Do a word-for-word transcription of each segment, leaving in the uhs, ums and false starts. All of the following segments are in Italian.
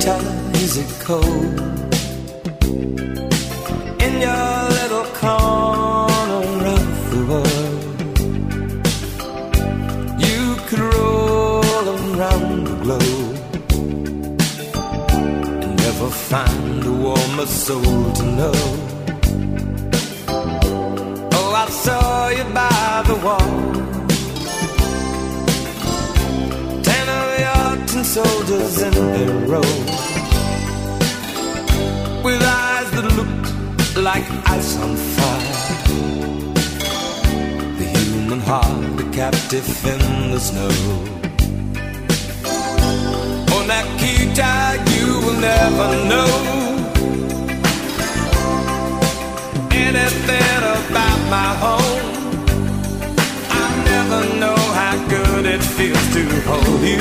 Nikita, is it cold? In your little corner of the world, you could roll around the globe and never find a warmer soul to know. Oh, I saw you by the wall, ten of your tin soldiers in their row, with eyes that looked like ice on fire, the human heart a captive in the snow. Oh, Nikita, you will never know anything about my home. I never know how good it feels to hold you.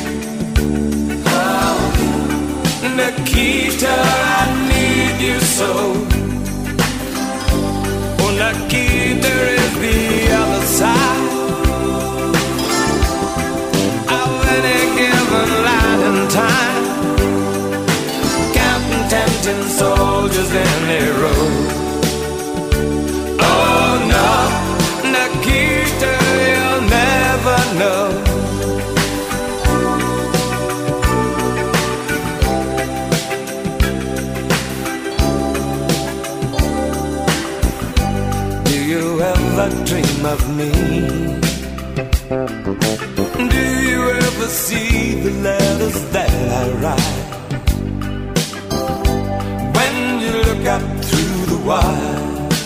Oh, Nikita, I need you so. Oh, Nikita is the other side of any given light and time, counting ten soldiers in a row. Oh no, Nikita, you'll never know. Do you ever dream of me? Do you ever see the letters that I write? When you look up through the wire,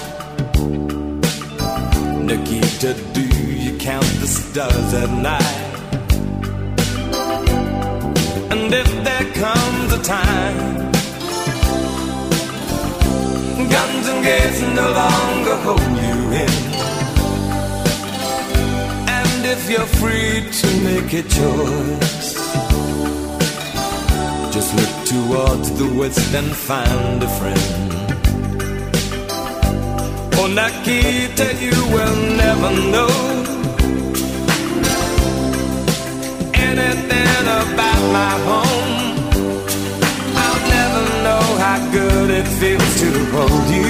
Nikita, do you count the stars at night? And if there comes a time guns and gates no longer hold you in, and if you're free to make a choice, just look towards the west and find a friend. Oh, Nikita, you will never know anything about my home. I'll never know how good it feels to hold you.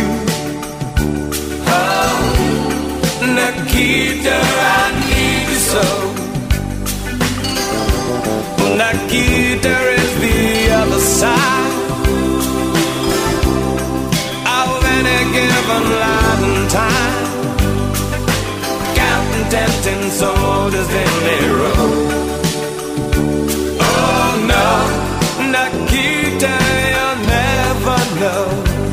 Oh, Nikita, I need you so. Oh, Nikita is the other side of any given light and time, counting ten soldiers in a row. Oh no, Nikita, you'll never know.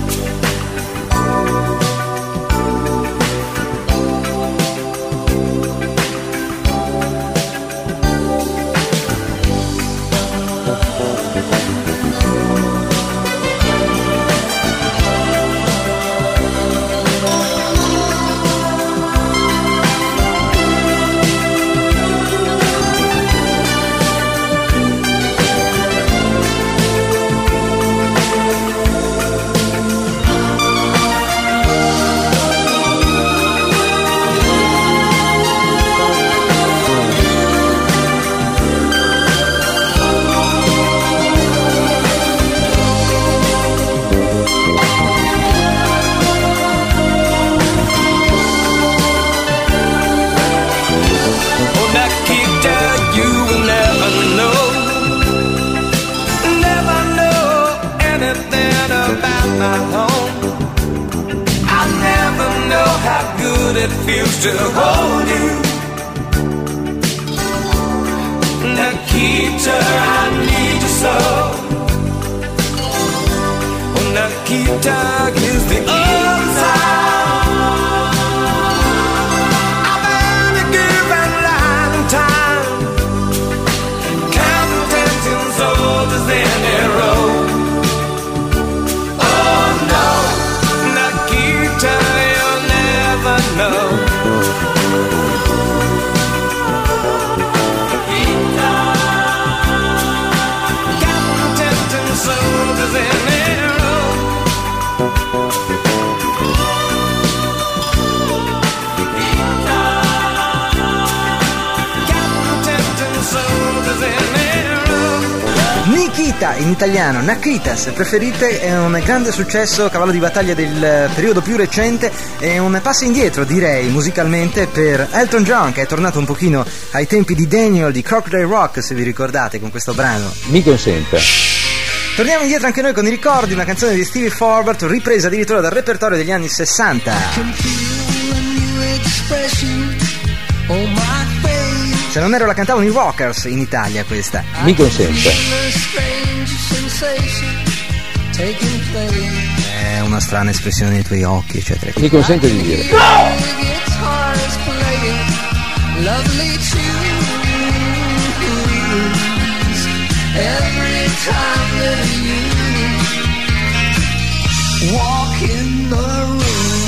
It feels to hold you. Nikita, I need you so. Oh, Nikita is the other side of any given line and time, counting ten soldiers in a row. Oh no, Nikita, you'll never know. Soldiers in a row. Nikita, in italiano Nakitas, se preferite, è un grande successo, cavallo di battaglia del periodo più recente, è un passo indietro, direi, musicalmente per Elton John, che è tornato un pochino ai tempi di Daniel di Crocodile Rock, se vi ricordate, con questo brano. Mi consente. Torniamo indietro anche noi con i ricordi, una canzone di Stevie Forbert, ripresa addirittura dal repertorio degli anni sessanta. Se non ero la cantavano i Rockers in Italia questa. Mi consente. È una strana espressione nei tuoi occhi, eccetera. Mi consente di dire. Every time that you walk in the room,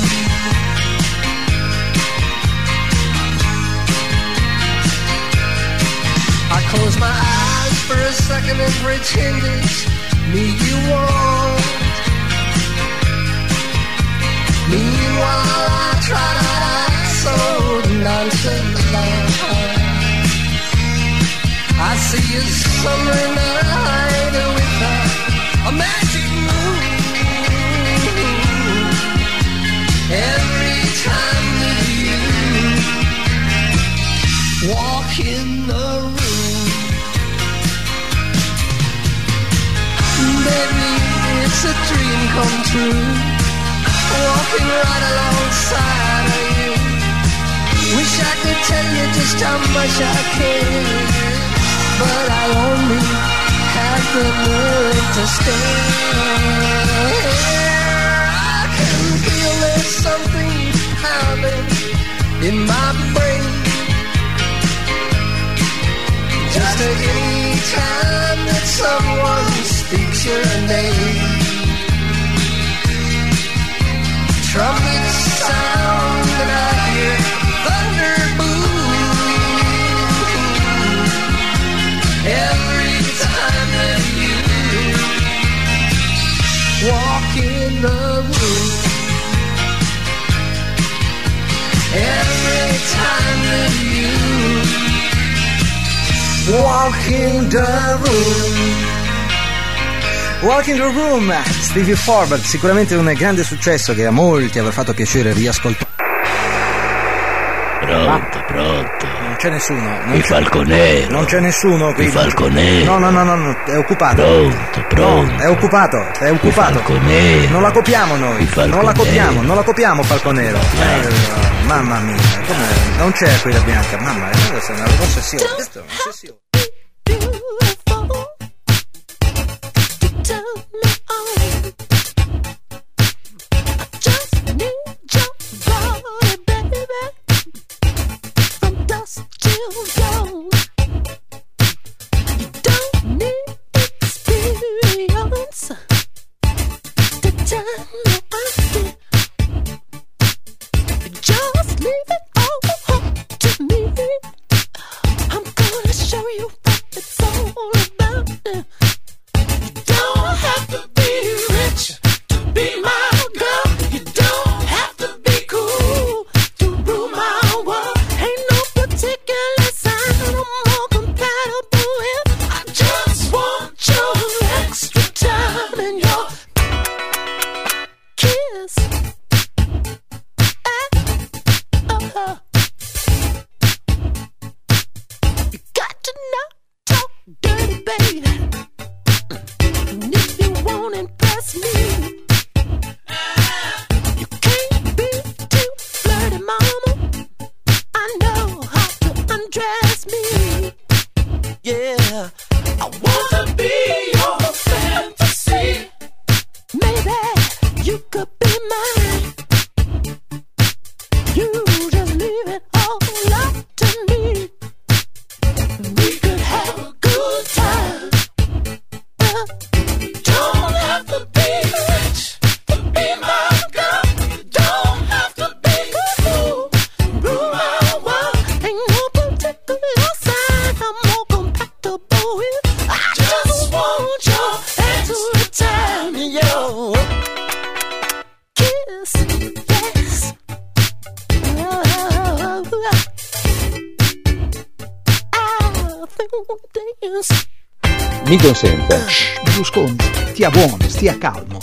I close my eyes for a second and pretend it's me you want. Meanwhile I try not to act so nonchalant. I see you summer night with a, a magic moon. Every time that you walk in the room, baby, it's a dream come true. Walking right alongside of you. Wish I could tell you just how much I care, but I only have the nerve to stare. I can feel there's something pounding in my brain. Just any time that someone speaks your name, trumpets sound and I hear thunder boom. Every time that you walk in the room, every time that you walk in the room. Walk in the Room, Stevie Forbert, sicuramente un grande successo che a molti avrà fatto piacere riascoltare. Pronto, pronto. Non c'è nessuno. Non Il c'è, falconero. Non c'è nessuno qui. Il falconero. No, no, no, no, no, è occupato. Pronto, pronto. No, è occupato, è occupato. Il falconero. Non la copiamo noi. Il falconero. Non la copiamo, non la copiamo falconero. Eh, mamma mia, come non c'è quella bianca, mamma, questa è una ossessione, questa è un'ossessione. Mi consente. Berlusconi. Stia buono, stia calmo.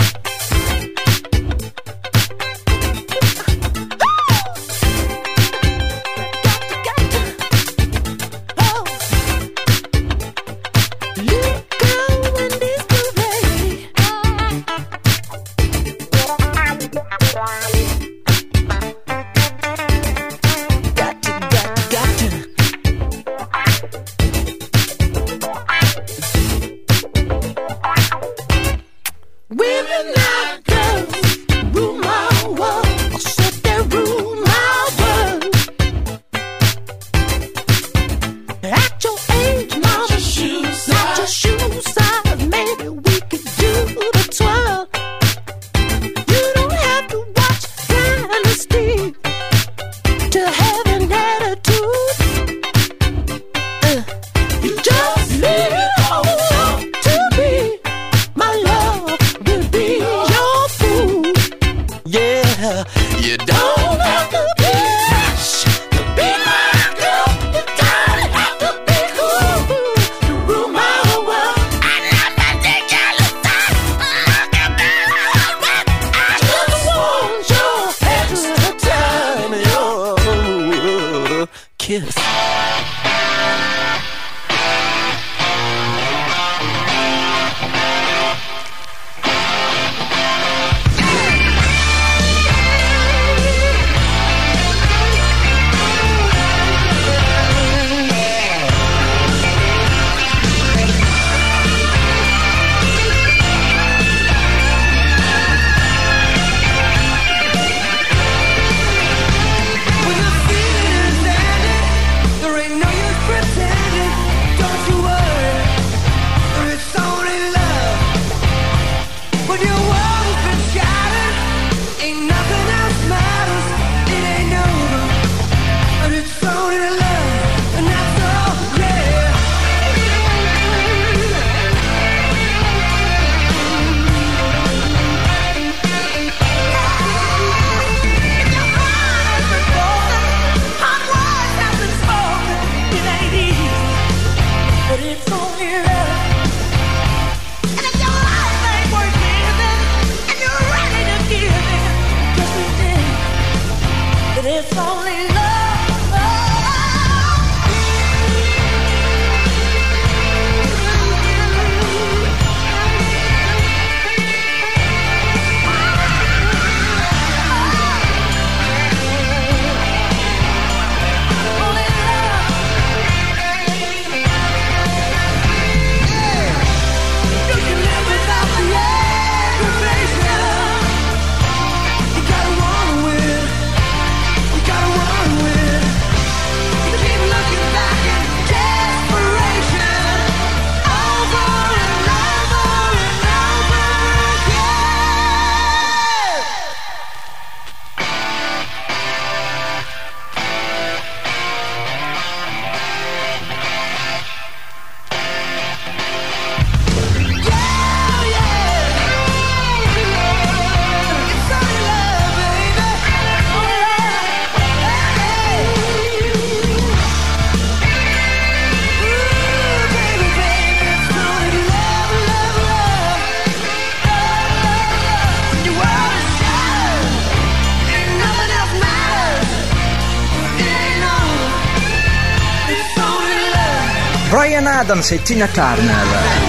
Bryan Adams e Tina Turner.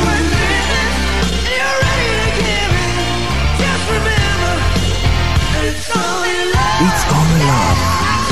It's Only Love.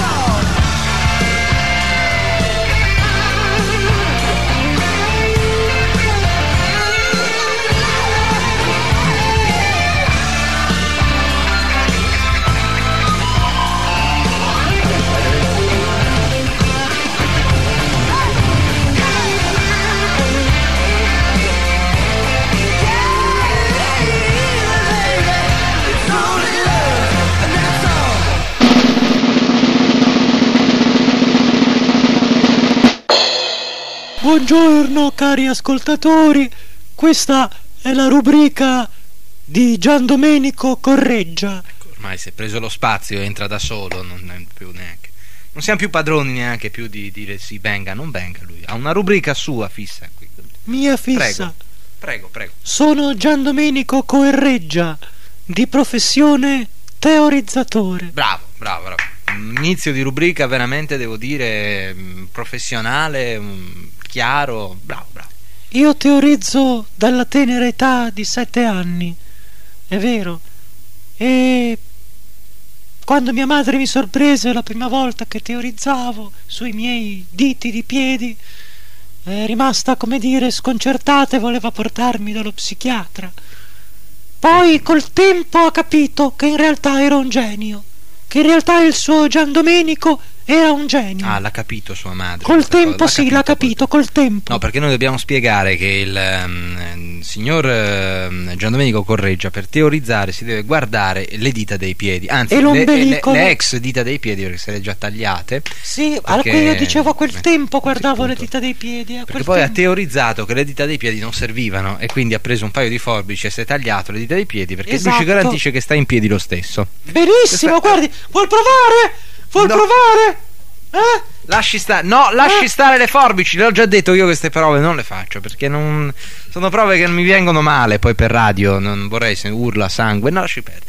Buongiorno cari ascoltatori, questa è la rubrica di Gian Domenico Correggia. Ecco, ormai si è preso lo spazio, entra da solo, non è più neanche. Non siamo più padroni neanche più di dire sì, venga, non venga lui. Ha una rubrica sua fissa qui. Mia fissa. Prego. Prego, prego. Sono Giandomenico Correggia, di professione teorizzatore. Bravo, bravo, bravo. Un inizio di rubrica veramente, devo dire, mh, professionale, mh, chiaro, bravo, bravo. Io teorizzo dalla tenera età di sette anni, è vero. E quando mia madre mi sorprese la prima volta che teorizzavo sui miei diti di piedi, è rimasta, come dire, sconcertata e voleva portarmi dallo psichiatra. Poi col tempo ha capito che in realtà ero un genio, che in realtà il suo Giandomenico era un genio. Ah, l'ha capito sua madre. Col tempo cosa. sì, l'ha capito, col tempo. No, perché noi dobbiamo spiegare che il um, signor uh, Giandomenico Correggia, per teorizzare, si deve guardare le dita dei piedi, anzi E le, le, l'ombelico, le no? ex dita dei piedi, perché se le già tagliate. Sì, perché, allora io dicevo a quel eh, tempo sì, guardavo le appunto. dita dei piedi. A Perché quel poi tempo. ha teorizzato che le dita dei piedi non servivano e quindi ha preso un paio di forbici e si è tagliato le dita dei piedi, perché lui Esatto. ci garantisce che sta in piedi lo stesso. Benissimo, Questa- guardi, vuol provare? Vuol No. provare? Eh? Lasci stare, no, lasci Eh? stare le forbici. Le ho già detto, io queste prove non le faccio perché non sono prove che mi vengono male. Poi per radio non vorrei, se urla sangue, no, lasci perdere.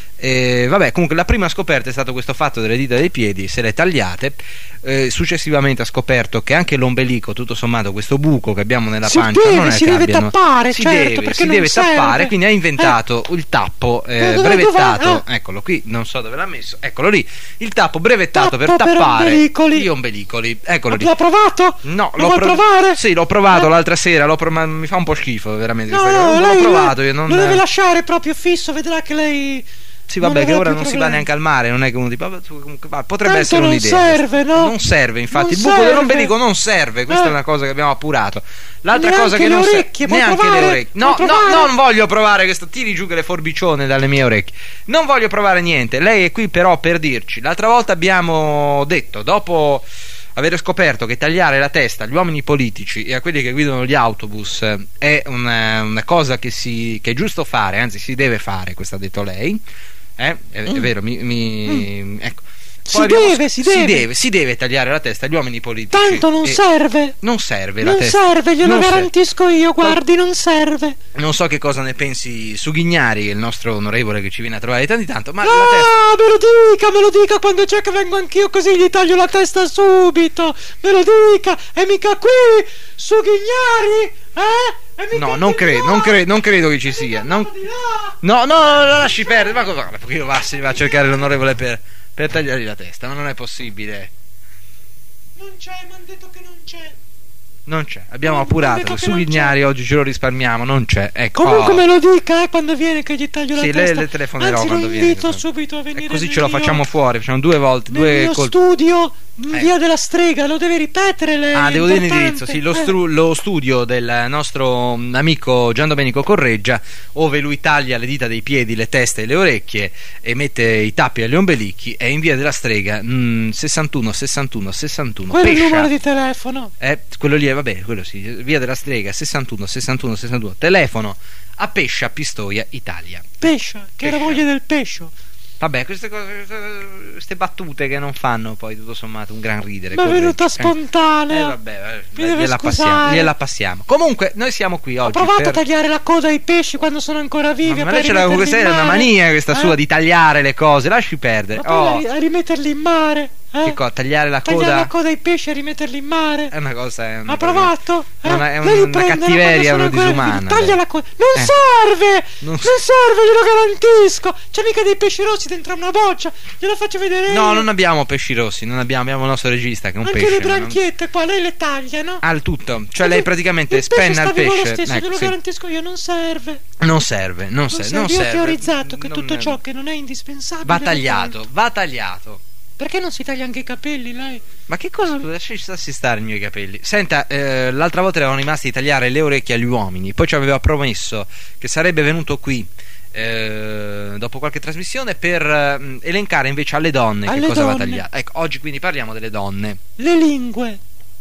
E vabbè, comunque la prima scoperta è stato questo fatto delle dita dei piedi, se le tagliate. Eh, successivamente ha scoperto che anche l'ombelico, tutto sommato, questo buco che abbiamo nella Si pancia deve, non è si che deve abbiano- tappare, si certo, deve, perché si non deve serve. tappare, quindi ha inventato il tappo eh, Eh, dove- brevettato. dov'è? Eh. Eccolo qui, non so dove l'ha messo, eccolo lì, il tappo brevettato per Tappo per tappare ombelicoli. gli ombelicoli. Eccolo lì. L'ha provato? No, Lo l'ho vuoi pro- provare? Sì, l'ho provato Eh? l'altra sera, l'ho pro- ma mi fa un po' schifo veramente No, questa cosa. no, Non l'ho lei provato, io non lo deve lasciare proprio fisso, vedrà che lei. Sì, non vabbè, che avrà ora più non si va problemi. neanche al mare, non è che uno dice "Vabbè, tu comunque va", potrebbe Tanto essere non un'idea. serve, no? Non serve, infatti, Non il buco serve. dell'ombelico non serve, questa Eh. è una cosa che abbiamo appurato. L'altra Neanche cosa che le non serve, orecchie, vuoi neanche provare? le orecchie. No, Vuoi no, provare? non voglio provare questo, tiri giù che le forbicione dalle mie orecchie. Non voglio provare niente. Lei è qui però per dirci. L'altra volta abbiamo detto, dopo avere scoperto che tagliare la testa agli uomini politici e a quelli che guidano gli autobus eh, è una, una cosa che, si, che è giusto fare, anzi si deve fare, questo ha detto lei. Eh? È, è Mm. vero, mi, mi- Mm. ecco. Si Poi abbiamo- deve, si deve. deve, si deve tagliare la testa agli uomini politici. Tanto non e- serve. Non serve la Non testa. serve, glielo Non serve. garantisco io, guardi, non serve. Non so che cosa ne pensi su Ghignari, il nostro onorevole che ci viene a trovare di tanto in tanto, ma la testa. Ah, me lo dica, me lo dica quando c'è che vengo anch'io, così gli taglio la testa subito. Me lo dica, è mica qui su Ghignari, eh? È mica No, non di credo, là. non credo, non credo che ci È mica sia. Non... di là. No, no, no, lo lasci perdere. Ma cosa? Perché io va, si va a cercare l'onorevole per, per tagliargli la testa, ma non è possibile. Non c'è, mi hanno detto che non c'è. Non c'è, abbiamo Non- appurato. non vedo che Su non Ghignari c'è. oggi ce lo risparmiamo, non c'è. Ecco. Comunque Oh. me lo dica, eh, quando viene che gli taglio la Sì, le, testa. le telefonerò Anzi, quando lo viene. invito subito a venire E così nel ce lo mio- facciamo fuori, facciamo due volte, nel due mio colpi. studio in Eh. via della Strega, lo deve ripetere lei. Ah, è devo dire importante. l'indirizzo, sì, lo, Eh. stru- lo studio del nostro amico Giandomenico Correggia, ove lui taglia le dita dei piedi, le teste e le orecchie e mette i tappi agli ombelichi, è in via della Strega, mm, sessantuno sessantuno sessantuno. Quello è il Pescia. numero di telefono. Eh, quello lì è, vabbè, quello sì, via della Strega sessantuno sessantuno sessantuno, telefono a Pescia, Pistoia, Italia. Pescia, che era Pescia. voglia del pescio. Vabbè, queste cose, queste battute che non fanno poi tutto sommato un gran ridere. Ma è Correggia. venuta Eh. spontanea. Eh vabbè, Mi deve gliela scusare. passiamo, gliela passiamo. Comunque, noi siamo qui Ho oggi. provato per... a tagliare la coda ai pesci quando sono ancora vivi. Ma, ma per lei ce l'ha, rimetterli questa in è una mare. mania questa Eh? sua di tagliare le cose, lasci perdere. Ma poi Oh, a ri- a rimetterli in mare. Eh? che cosa? Tagliare la Tagliare coda la coda ai pesci e rimetterli in mare. è una cosa. È una Ha provato? Eh? Una- è Lei li una prende da cattiveria, quando sono una ancora disumana, vivi. Taglia lei. la coda. Non Eh. serve! Non Non, s- serve, glielo garantisco. C'è mica dei pesci rossi dentro una boccia. Glielo faccio vedere. No, io. non abbiamo pesci rossi, non abbiamo, abbiamo il nostro regista che è un Anche pesce. le ma non- branchiette qua, lei le taglia, no? Ah, il tutto. Cioè Il- lei praticamente il spenna sta il vivo lo pesce. stesso, Ecco, glielo sì. garantisco io, non serve. Non serve, non, Non serve, serve. non Io ho serve. teorizzato che Non- tutto ciò che non è indispensabile va lo tagliato, taglia. va tagliato. Perché non si taglia anche i capelli, lei? Ma che cosa lasci starsi stare i miei capelli? Senta, eh, l'altra volta eravamo rimasti di tagliare le orecchie agli uomini, poi ci aveva promesso che sarebbe venuto qui eh, dopo qualche trasmissione per eh, elencare invece alle donne Alle che cosa va donne. tagliato. Ecco, oggi quindi parliamo delle donne. Le lingue.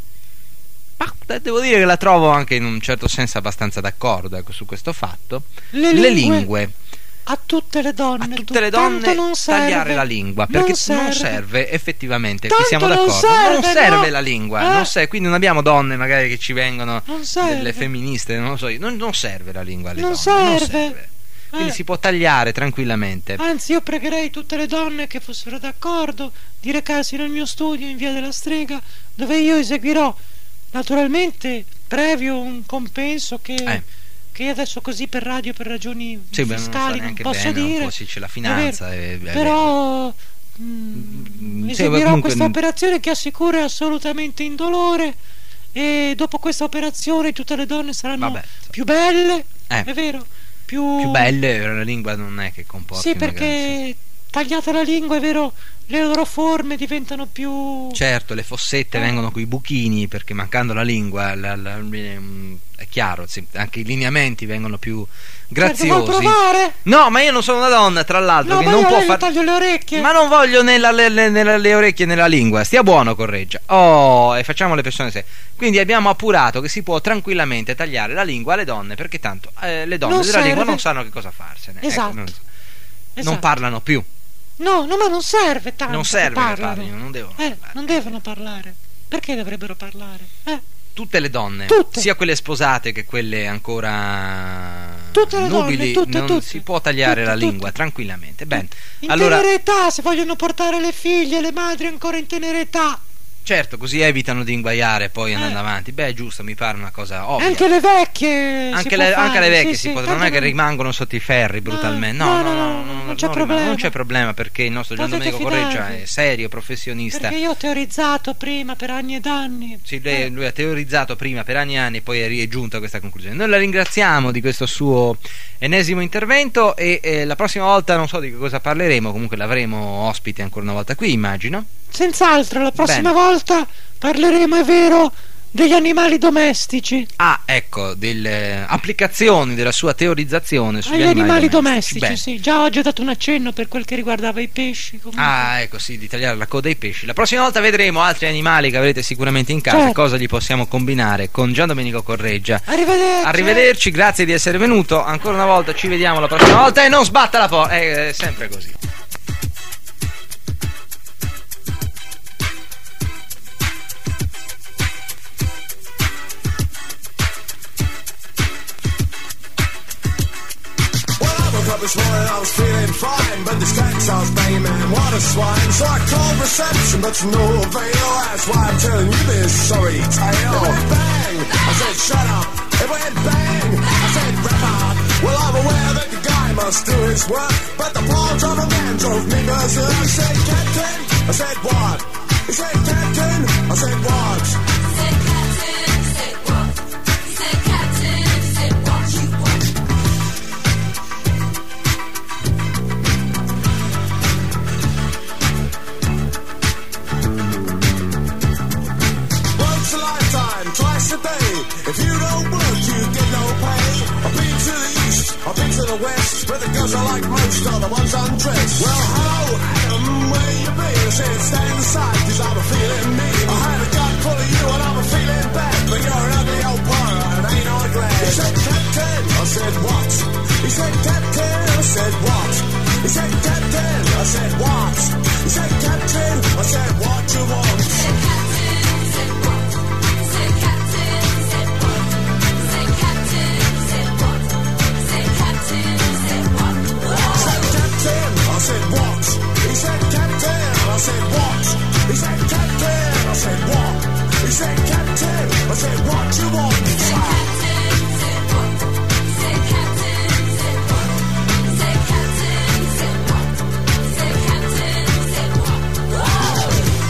Ma eh, devo dire che la trovo anche in un certo senso abbastanza d'accordo, ecco, su questo fatto. Le Le lingue. lingue. a tutte le donne, a tutte tu, le donne non serve, tagliare la lingua, perché non serve, non serve effettivamente, tanto qui siamo d'accordo, non serve, non serve no? la lingua, eh? non serve, quindi non abbiamo donne magari che ci vengono, delle delle femministe, non lo so, non, non serve la lingua alle non donne, serve. non serve. Quindi Eh. si può tagliare tranquillamente. Anzi, io pregherei tutte le donne che fossero d'accordo di recarsi nel mio studio in via della Strega, dove io eseguirò, naturalmente previo un compenso che, Eh. che adesso così per radio, per ragioni Sì, beh, fiscali non, non so posso bene, dire. un po' sì, c'è la finanza, è è, è però mh, Mm, sì, eseguirò comunque- questa operazione che assicuro è assolutamente indolore, e dopo questa operazione tutte le donne saranno Vabbè, più belle, Eh. è vero, più, più belle, la lingua non è che comporti sì, una perché grande- tagliata la lingua, è vero, le loro forme diventano più... certo, le fossette Eh. vengono coi buchini, perché mancando la lingua la- la- viene, mm, è chiaro, sì, anche i lineamenti vengono più graziosi. Certo, vuoi provare? No, ma io non sono una donna, tra l'altro, No, che ma non io può le far... taglio le orecchie. Ma non voglio nella, le, le- nella- le orecchie nella lingua. Stia buono, Correggia. Oh, e facciamo le persone serie. Quindi abbiamo appurato che si può tranquillamente tagliare la lingua alle donne, perché tanto eh, le donne Non della serve. lingua non sanno che cosa farsene. Ecco, Esatto. non, Esatto. non parlano più. No, no, ma non serve tanto. Non serve che che parlano. parlino, non devono Eh, parlare. non devono parlare. Perché dovrebbero parlare? Eh, Tutte le donne, Tutte. sia quelle sposate che quelle ancora Tutte le donne, nubili, tutte, non tutte. si può tagliare Tutte, la tutte. lingua tranquillamente. Bene. in Allora, tenera età, se vogliono portare le figlie, le madri ancora in tenera età. certo, così evitano di inguaiare poi andando Eh. avanti. Beh, è giusto, mi pare una cosa ovvia. Anche le vecchie. si Anche può le, fare, anche le vecchie sì, si sì, possono, non è tanto che rimangono sotto i ferri brutalmente. No, no, no, no, non c'è rim- problema. non c'è problema, perché il nostro Gian Potete Domenico Correggia fidarvi. è serio, professionista. Perché io ho teorizzato prima per anni ed anni. Sì, lei- lui ha teorizzato prima per anni e anni e poi è ri- è giunto a questa conclusione. Noi la ringraziamo di questo suo ennesimo intervento e eh, la prossima volta non so di che cosa parleremo, comunque l'avremo ospite ancora una volta qui, immagino. Senz'altro, la prossima Bene. volta parleremo, è vero, degli animali domestici. Ah, ecco, delle applicazioni della sua teorizzazione sugli Agli animali domestici, Bene. sì. Già oggi ho dato un accenno per quel che riguardava i pesci. Comunque. Ah, ecco, sì, di tagliare la coda ai pesci. La prossima volta vedremo altri animali che avrete sicuramente in casa, Certo. cosa gli possiamo combinare con Gian Domenico Correggia. Arrivederci. Arrivederci, grazie di essere venuto. Ancora una volta ci vediamo la prossima volta e non sbatta la porta. È, è sempre così. This morning I was feeling fine, but this guy starts banging, man, what a swine. So I called reception, but to no avail. That's why I'm telling you this sorry tale. It went bang, I said shut up. It went bang, I said record. Well, I'm aware that the guy must do his work, but the part of a man drove me berserk. He said, Captain, I said what? He said, Captain, I said what? He said, Captain, said what? He said, Captain, said what you want. Once a lifetime, twice a day. If you don't work, you get no pay. I've been to the east, I've been to the west, but the girls I like most are the ones undressed. Well, hello, Adam, where you been? I said, stand aside, cause I'm a feeling mean. I had a gun full of you and I'm a feeling bad, but you're an ugly old pirate and ain't I glad? He said, Captain, I said, what? He said, Captain, I said, what? He said, Captain, I said, what? He said, Captain, I said, what you want? I said what? He said Captain. I said what? He said Captain. I said what? He said Captain. I said what you want? He said Captain. Said what? He said Captain. Said what? He said Captain. Said what? He said Captain. Said what? Whoa!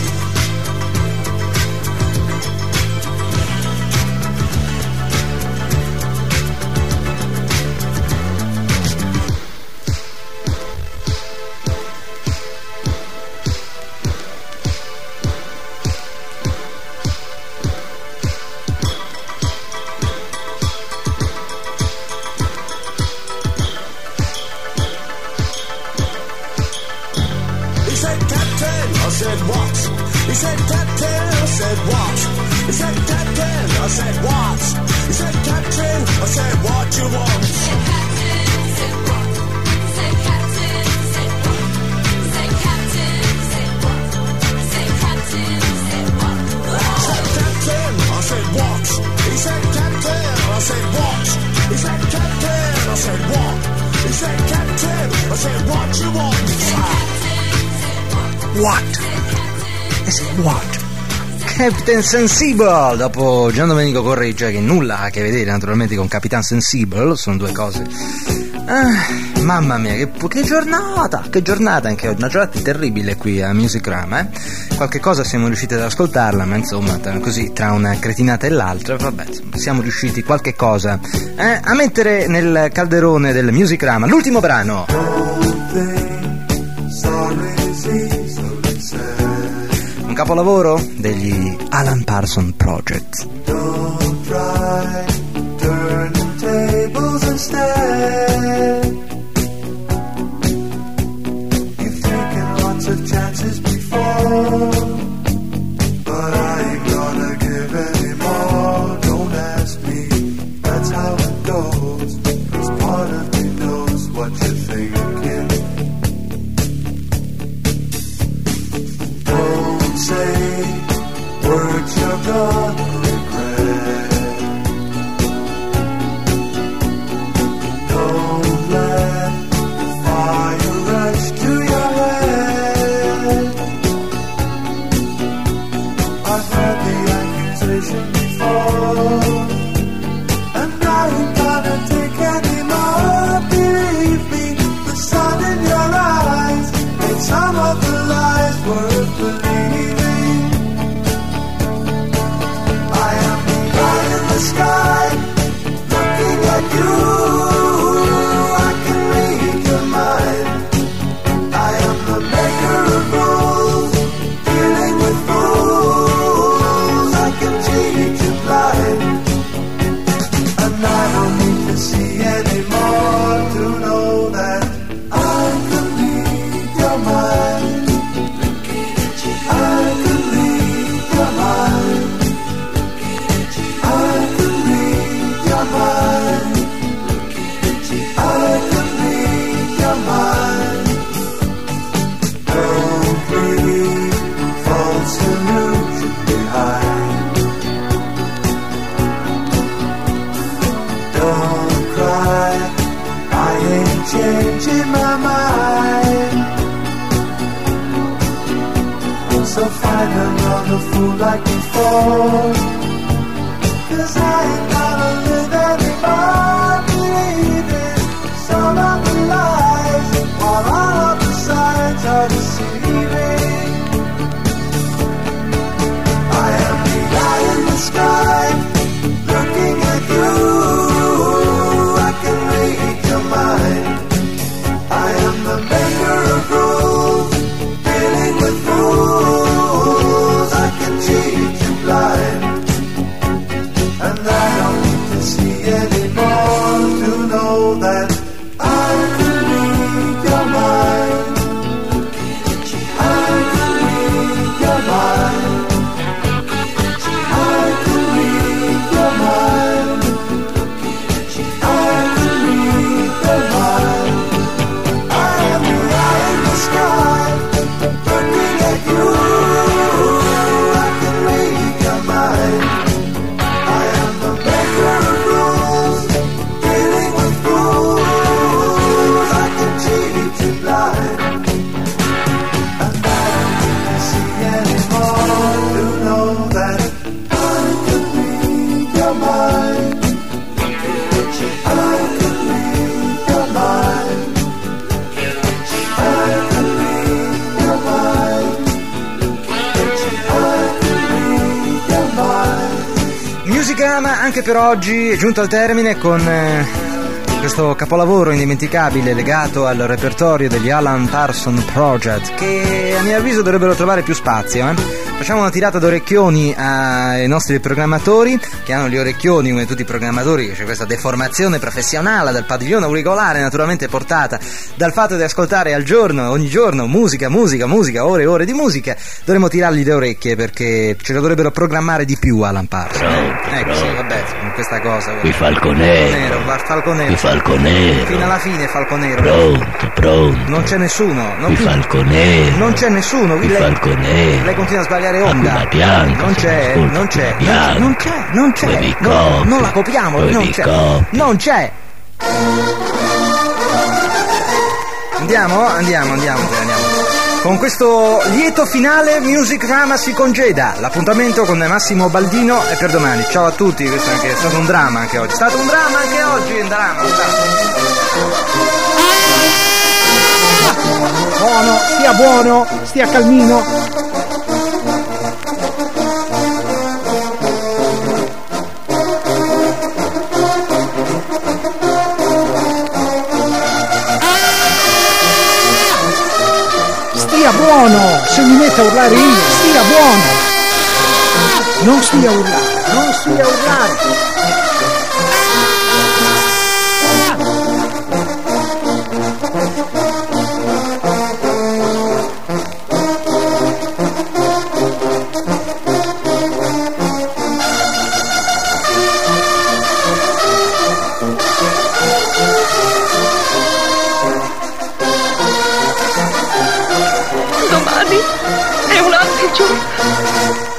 He said, Captain, I said, what? He said, Captain, I said, what? He said, Captain, I said, what? He said, Captain, I said, what you want? He said, Captain, said what? He said, What? I said what? Captain Sensible, dopo Gian Domenico Correggia, che nulla ha a che vedere naturalmente con Capitan Sensible, sono due cose. Ah, mamma mia, che, che giornata, che giornata anche oggi, una giornata terribile qui a Musicrama, eh? Qualche cosa siamo riusciti ad ascoltarla, ma insomma, tra, così, tra una cretinata e l'altra, vabbè, insomma, siamo riusciti qualche cosa eh, a mettere nel calderone del Musicrama. L'ultimo brano. Un capolavoro degli Alan Parsons Project. Don't try turning tables instead. You've taken lots of chances before, but I ain't gonna give any more. Don't ask me, that's how it goes. 'Cause part of me knows what you're thinking. Don't say words you're gonna regret. Don't let the fire rush to your head. I've heard the accusation before, and I ain't gonna take any more. Believe me, the sun in your eyes made some of the lies worth believing. I am the eye in the sky, looking at you. I can read your mind. I am the maker of rules, dealing with fools. I can cheat you blind, and I don't need to see anymore to know that I can read your mind. I can read your mind. I can read your mind. I can read your mind. Don't leave false illusion behind. Don't cry, I ain't changing my mind. So find another fool like before, 'cause I ain't gonna live anymore believing some of the lies, while all of the signs are deceiving. I am the eye in the sky, looking at you. I can read your mind. I am the maker of rules, dealing with fools. I can cheat you blind, and I don't need to see anymore to know that I can read your mind. I can read your mind. I can read your mind. I can read your mind. I am the eye in the sky, looking at you. I can read your mind. I am the maker of rules, dealing with fools. I can cheat you blind, and I don't need to see anymore to know that I can read your mind. I can read your mind. I can read your mind. I can read your mind. Musicrama anche per oggi è giunto al termine con eh, questo capolavoro indimenticabile legato al repertorio degli Alan Parsons Project, che a mio avviso dovrebbero trovare più spazio. Eh? Facciamo una tirata d'orecchioni ai nostri programmatori, che hanno gli orecchioni come tutti i programmatori, che c'è questa deformazione professionale del padiglione auricolare, naturalmente portata dal fatto di ascoltare al giorno, ogni giorno, musica, musica, musica, ore e ore di musica. Dovremmo tirargli le orecchie perché ce lo dovrebbero programmare di più Alan Parsons. Pronto, Ecco, sì, pronto. vabbè, con questa cosa. Qui Falconero. Falconero, va- Falconero. Qui Falconero. Fino alla fine Falconero. Pronto, pronto. Non c'è nessuno. Non, Qui Falconero. non c'è nessuno. Qui lei, Falconero. lei continua a sbagliare Aquila onda. bianca, Non c'è, ascolta, non c'è, Aquila bianca. non c'è, non c'è. Dove mi Non, copi? non la copiamo, Dove non mi c'è. copi? Non c'è. Andiamo, andiamo, andiamo, andiamo. Con questo lieto finale Music Rama si congeda. L'appuntamento con Massimo Baldino è per domani. Ciao a tutti, questo è, anche, è stato un dramma anche oggi. È stato un dramma anche oggi, un dramma. Buono, stia buono, stia calmino. Stia buono, se mi metto a urlare io, stia buono. Non stia a urlare, non stia a urlare. Domani è un altro giorno.